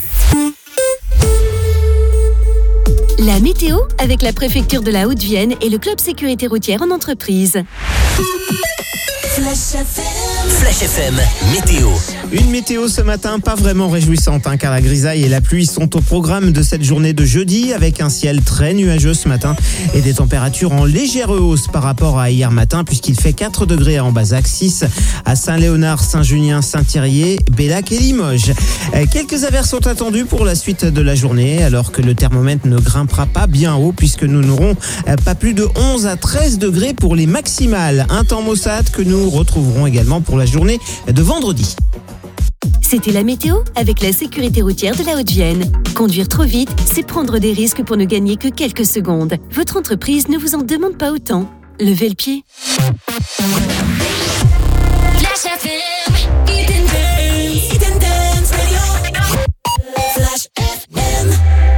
La météo avec la préfecture de la Haute-Vienne et le club sécurité routière en entreprise. Flash F M. Flash F M, météo. Une météo ce matin pas vraiment réjouissante hein, car la grisaille et la pluie sont au programme de cette journée de jeudi avec un ciel très nuageux ce matin et des températures en légère hausse par rapport à hier matin puisqu'il fait quatre degrés à Ambazac, six à Saint-Léonard, Saint-Junien, Saint-Thirier, Bellac et Limoges. Quelques averses sont attendues pour la suite de la journée alors que le thermomètre ne grimpera pas bien haut puisque nous n'aurons pas plus de onze à treize degrés pour les maximales. Un temps maussade que nous retrouverons également pour la journée de vendredi. C'était la météo avec la sécurité routière de la Haute-Vienne. Conduire trop vite, c'est prendre des risques pour ne gagner que quelques secondes. Votre entreprise ne vous en demande pas autant. Levez le pied. Flash F M, Hidden Dance, Hidden Dance Radio. Flash F M.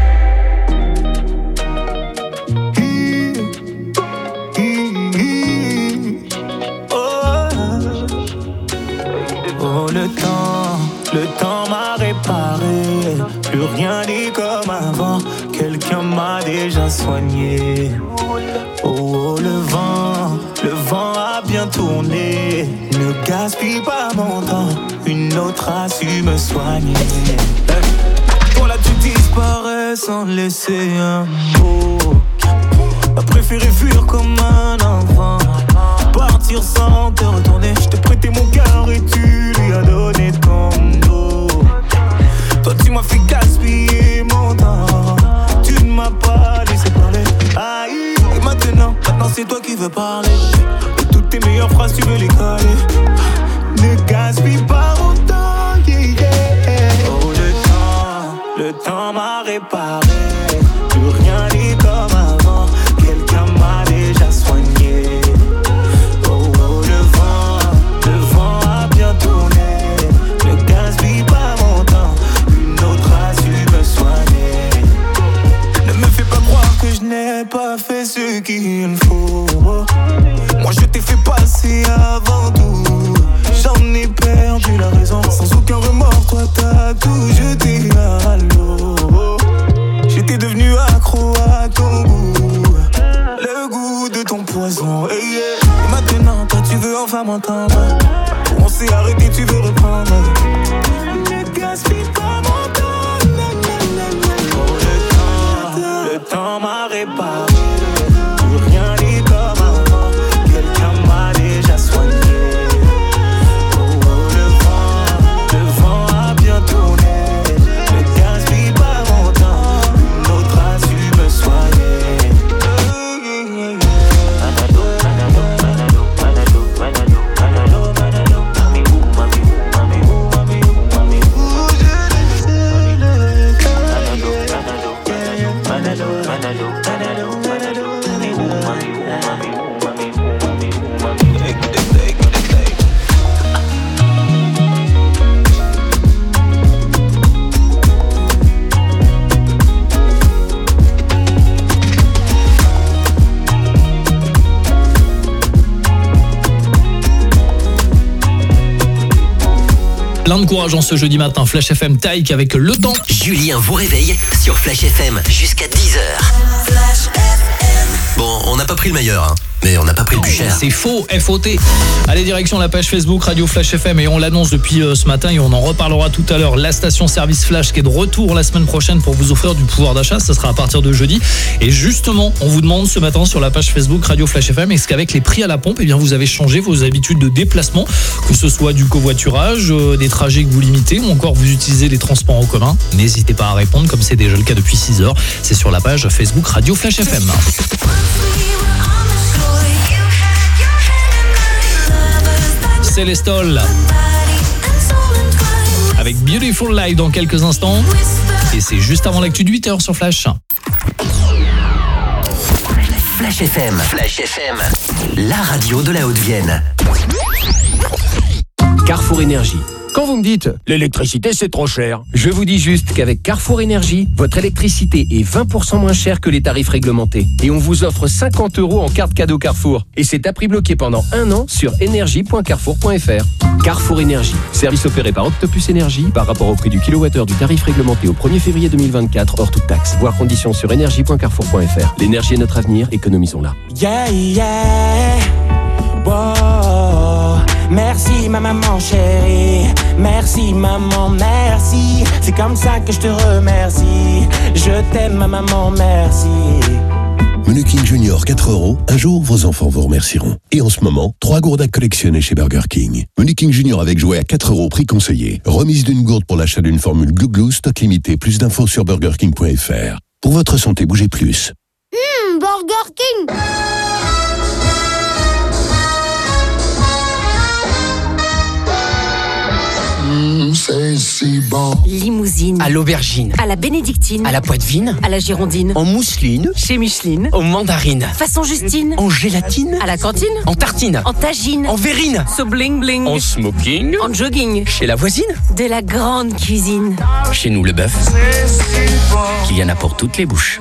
Oh, le temps, le temps m'a réparé. Plus rien n'est comme avant. Quelqu'un m'a déjà soigné. Oh, oh, le vent, le vent a bien tourné. Ne gaspille pas mon temps. Une autre a su me soigner. Toi là, tu disparais sans laisser un mot. T'as préféré fuir comme un enfant. Partir sans te retourner. Je t'ai prêté mon cœur et tu lui as donné ton dos. Toi tu m'as fait gaspiller mon temps. Tu ne m'as pas laissé parler. Aïe. Et maintenant, maintenant c'est toi qui veux parler. Et toutes tes meilleures phrases tu veux les coller. Ne gaspille pas mon temps, yeah, yeah. Oh le temps, le temps m'a réparé. Plus rien n'est comme avant. Quelqu'un m'a déjà soigné. Pas fait ce qu'il faut. Moi je t'ai fait passer avant tout. J'en ai perdu la raison. Sans aucun remords, toi t'as tout jeté à l'eau. J'étais devenu accro à ton goût. Le goût de ton poison, hey, yeah. Et maintenant toi tu veux enfin m'entendre. On s'est arrêté, tu veux reprendre. Ne gaspille pas mon temps. Oh le temps, le temps m'a réparé. Plus rien n'est comme avant. Quelqu'un m'a déjà soigné. Oh, oh le vent, le vent a bien tourné. Ne gaspille pas mon temps. Une autre a su me soigner. Plein de courage en ce jeudi matin. Flash F M Taïk avec le temps. Julien vous réveille sur Flash F M jusqu'à dix heures. Flash F M. Bon, on n'a pas pris le meilleur, hein. Mais on n'a pas pris le plus cher. C'est faux, F O T. Allez, direction la page Facebook Radio Flash F M et on l'annonce depuis euh, ce matin et on en reparlera tout à l'heure. La station service Flash qui est de retour la semaine prochaine pour vous offrir du pouvoir d'achat. Ça sera à partir de jeudi. Et justement, on vous demande ce matin sur la page Facebook Radio Flash F M, est-ce qu'avec les prix à la pompe, eh bien vous avez changé vos habitudes de déplacement, que ce soit du covoiturage, euh, des trajets que vous limitez ou encore vous utilisez les transports en commun? N'hésitez pas à répondre comme c'est déjà le cas depuis six heures. C'est sur la page Facebook Radio Flash F M. Célestol avec Beautiful Life dans quelques instants et c'est juste avant l'actu de huit heures sur Flash. Flash F M, Flash F M, la radio de la Haute-Vienne. Carrefour Énergie. Quand vous me dites « l'électricité c'est trop cher », je vous dis juste qu'avec Carrefour Énergie, votre électricité est vingt pour cent moins chère que les tarifs réglementés. Et on vous offre cinquante euros en carte cadeau Carrefour. Et c'est à prix bloqué pendant un an sur énergie point carrefour point f r. Carrefour Énergie, service opéré par Octopus Énergie par rapport au prix du kilowattheure du tarif réglementé au premier février deux mille vingt-quatre hors toute taxe. Voir conditions sur énergie point carrefour point f r. L'énergie est notre avenir, économisons-la. Yeah, yeah, wow. Merci ma maman chérie, merci maman, merci. C'est comme ça que je te remercie. Je t'aime ma maman, merci. Menu King Junior quatre euros, un jour vos enfants vous remercieront. Et en ce moment, trois gourdes à collectionner chez Burger King. Menu King Junior avec jouet à quatre euros, prix conseillé. Remise d'une gourde pour l'achat d'une formule Glou Glou, stock limité. Plus d'infos sur burger king point f r. Pour votre santé, bougez plus. Hum, Burger King. Mmh, c'est si bon. Limousine. À l'aubergine. À la bénédictine. À la poitevine. À la girondine. En mousseline. Chez Micheline. En mandarine. Façon Justine. En gélatine. À la cantine. En tartine. En tagine. En verrine. So bling bling. En smoking. En jogging. Chez la voisine. De la grande cuisine. Chez nous, le bœuf. Qu'il y en a pour toutes les bouches.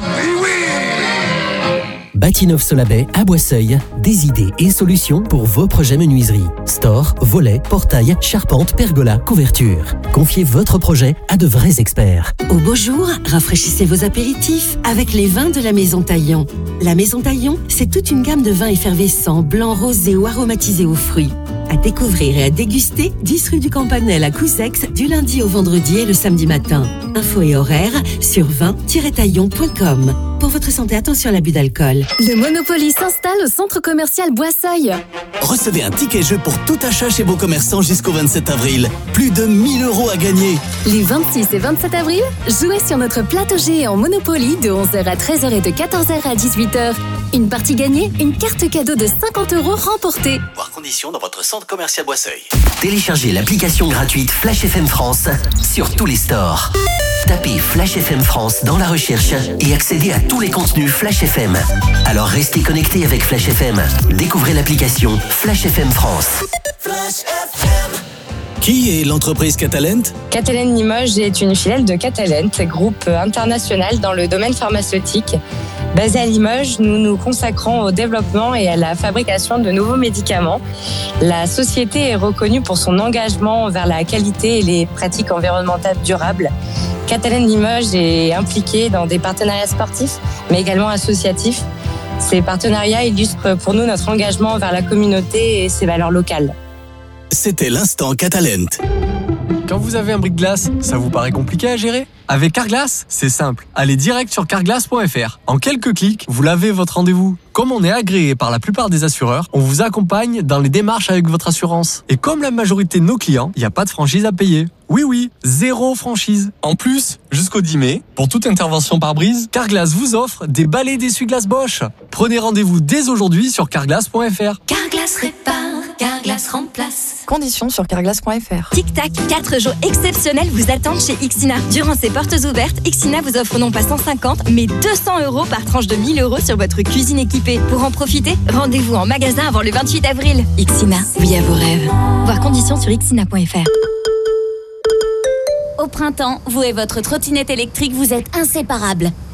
Bâtinov Solabay à Boisseuil, des idées et solutions pour vos projets menuiserie. Store, volets, portail, charpente, pergola, couverture. Confiez votre projet à de vrais experts. Au beau jour, rafraîchissez vos apéritifs avec les vins de la Maison Taillon. La Maison Taillon, c'est toute une gamme de vins effervescents, blancs, rosés ou aromatisés aux fruits. À découvrir et à déguster, dix rue du Campanel à Couzex, du lundi au vendredi et le samedi matin. Infos et horaires sur vin tiret taillon point com. Pour votre santé, attention à l'abus d'alcool. Le Monopoly s'installe au centre commercial Boisseuil. Recevez un ticket jeu pour tout achat chez vos commerçants jusqu'au vingt-sept avril. Plus de mille euros à gagner. Les vingt-six et vingt-sept avril, jouez sur notre plateau géant Monopoly de onze heures à treize heures et de quatorze heures à dix-huit heures. Une partie gagnée, une carte cadeau de cinquante euros remportée. Voir conditions dans votre centre commercial Boisseuil. Téléchargez l'application gratuite Flash F M France sur tous les stores. Tapez Flash F M France dans la recherche et accédez à tous les contenus Flash F M. Alors restez connectés avec Flash F M. Découvrez l'application Flash F M France. Flash F M. Qui est l'entreprise Catalent? Catalent Limoges est une filiale de Catalent, groupe international dans le domaine pharmaceutique. Basé à Limoges, nous nous consacrons au développement et à la fabrication de nouveaux médicaments. La société est reconnue pour son engagement vers la qualité et les pratiques environnementales durables. Catalent Limoges est impliqué dans des partenariats sportifs, mais également associatifs. Ces partenariats illustrent pour nous notre engagement vers la communauté et ses valeurs locales. C'était l'instant Catalent. Quand vous avez un bris de glace, ça vous paraît compliqué à gérer? Avec Carglass, c'est simple. Allez direct sur carglass point f r. En quelques clics, vous l'avez votre rendez-vous. Comme on est agréé par la plupart des assureurs, on vous accompagne dans les démarches avec votre assurance. Et comme la majorité de nos clients, il n'y a pas de franchise à payer. Oui, oui, zéro franchise. En plus, jusqu'au dix mai, pour toute intervention par brise, Carglass vous offre des balais d'essuie-glace Bosch. Prenez rendez-vous dès aujourd'hui sur carglass point f r. Carglass répare, Carglass remplace. Conditions sur carglass point f r. Tic-tac, quatre jours exceptionnels vous attendent chez Ixina. Durant ces portes ouvertes, Ixina vous offre non pas cent cinquante, mais deux cents euros par tranche de mille euros sur votre cuisine équipée. Pour en profiter, rendez-vous en magasin avant le vingt-huit avril. Ixina, oui à vos rêves. Voir conditions sur ixina point f r. Au printemps, vous et votre trottinette électrique, vous êtes inséparables.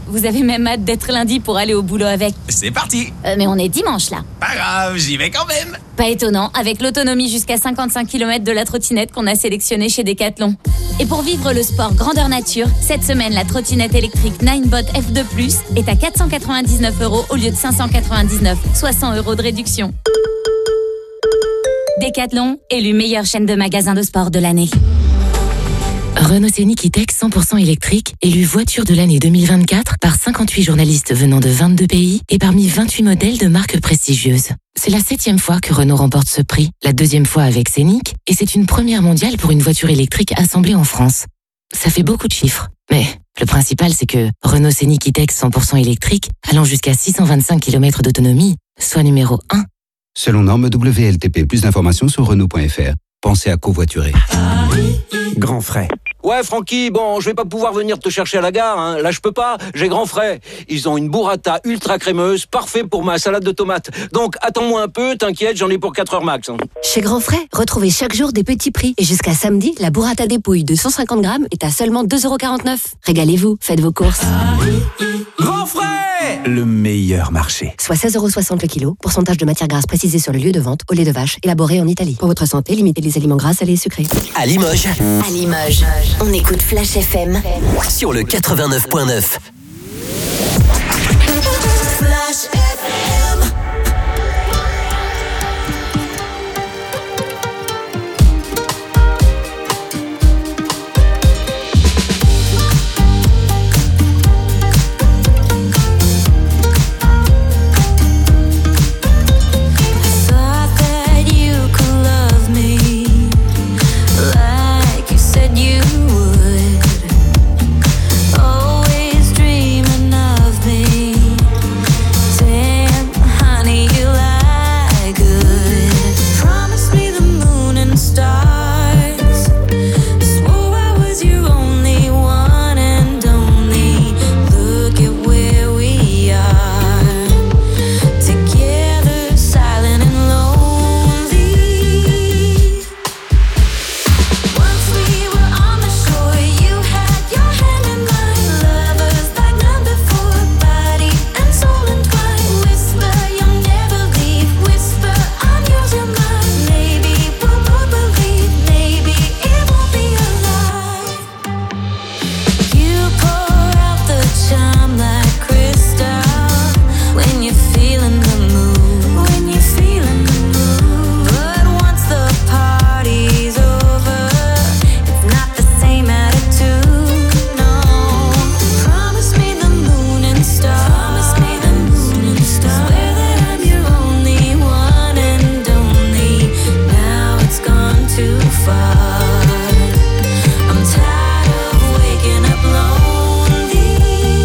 Vous avez même hâte d'être lundi pour aller au boulot avec. C'est parti. Euh, mais on est dimanche là. Pas grave, j'y vais quand même. Pas étonnant, avec l'autonomie jusqu'à cinquante-cinq kilomètres de la trottinette qu'on a sélectionnée chez Decathlon. Et pour vivre le sport grandeur nature, cette semaine, la trottinette électrique Ninebot F deux plus est à quatre cent quatre-vingt-dix-neuf euros au lieu de cinq cent quatre-vingt-dix-neuf, soit cent euros de réduction. Decathlon, élu meilleure chaîne de magasins de sport de l'année. Renault Scénic E-Tech cent pour cent électrique, élu voiture de l'année deux mille vingt-quatre par cinquante-huit journalistes venant de vingt-deux pays et parmi vingt-huit modèles de marques prestigieuses. C'est la septième fois que Renault remporte ce prix, la deuxième fois avec Scénic, et c'est une première mondiale pour une voiture électrique assemblée en France. Ça fait beaucoup de chiffres, mais le principal c'est que Renault Scénic E-Tech cent pour cent électrique, allant jusqu'à six cent vingt-cinq kilomètres d'autonomie, soit numéro un. Selon norme W L T P, plus d'informations sur Renault point F R. Pensez à covoiturer. Grand frais. Ouais, Francky, bon, je vais pas pouvoir venir te chercher à la gare, hein. Là, je peux pas, j'ai grand frais. Ils ont une burrata ultra crémeuse, parfait pour ma salade de tomates. Donc, attends-moi un peu, t'inquiète, j'en ai pour quatre heures max. Hein. Chez Grand Frais, retrouvez chaque jour des petits prix. Et jusqu'à samedi, la burrata dépouille de cent cinquante grammes est à seulement deux euros quarante-neuf. Régalez-vous, faites vos courses. Grand frais, le meilleur marché. Soit seize euros soixante le kilo, pourcentage de matière grasse précisé sur le lieu de vente, au lait de vache, élaboré en Italie. Pour votre santé, limitez les aliments gras, salés et sucrés. À Limoges, À Limoges, on écoute Flash F M. sur le quatre-vingt-neuf point neuf. Flash F M. Thought that you could love me like you said you would. Always dreaming of me. Damn, honey, you lie good. Promise me the moon and stars. Swore I was your only one and only. Look at where we are. Together, silent and lonely. Once we were on the shore, you had your hand in mine. Lovers like none before, body and soul entwined. Whisper, you'll never leave. Whisper, I'm yours, you're mine. Maybe we'll both believe. Maybe it won't be a lie. You pour out the charm like crystal when you're feeling the mood. When you're feeling the mood. But once the party's over, it's not the same attitude. No. Promise me the moon and stars. Promise me the moon and stars. Swear that I'm your only one and only. Now it's gone too far. I'm tired of waking up lonely.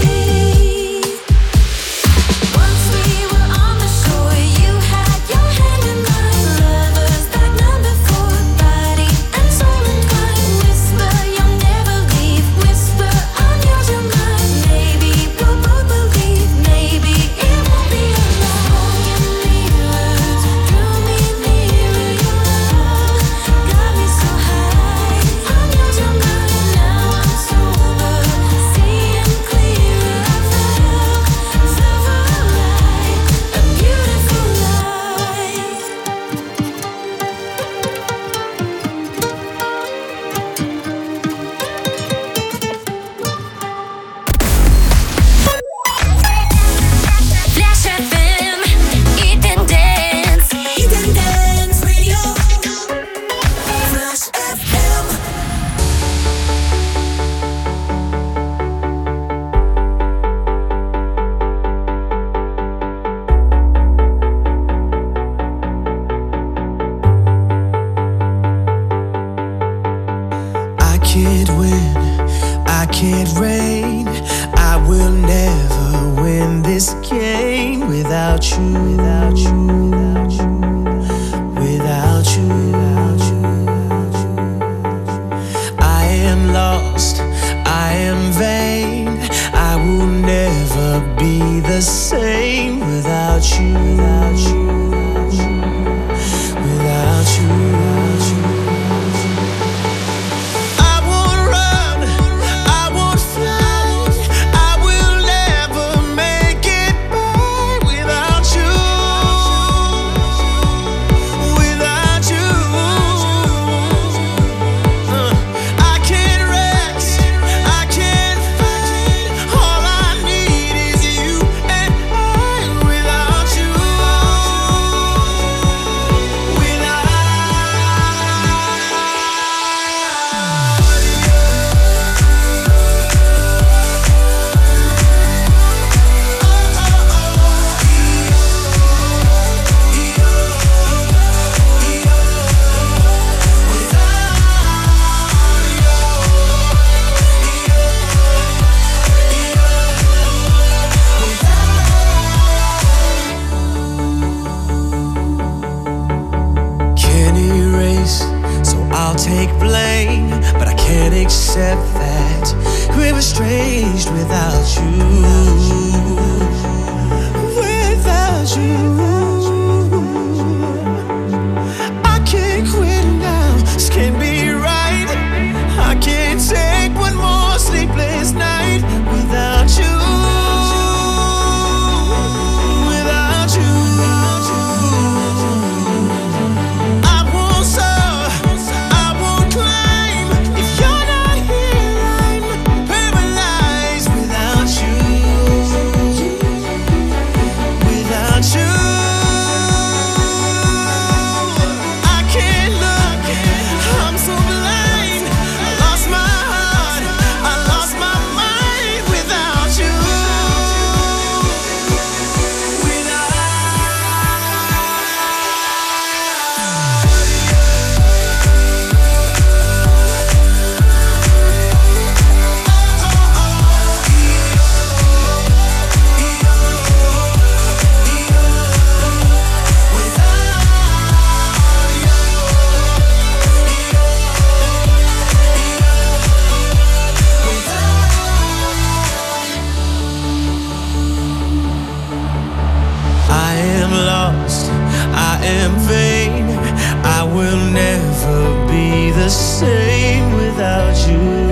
Once we were on the shore, you had your hand in mine. Lovers like none before, body and soul entwined. Whisper, you'll never leave. Whisper, I'm yours, you're mine. Maybe we'll both believe. Maybe it won't be a lie. Mirrors drew me nearer. Your love got me so high. I'm yours, you're mine. Now I'm sober, seeing clearer. I felt several light, a beautiful light. Flash F M, Eat and Dance, Eat and Dance Radio. Flash F M. I can't win, I can't reign. I will never win this game without you, without you, without you, without you, without you. I am lost, I am vain. I will never be the same without you, without you, without you, without you, without you. I won't run, I won't fly, I will never take blame, but I can't accept that we're estranged without you. Without you, I can't quit now. This can't be right. I can't take one more sleepless night without you. I will never be the same without you.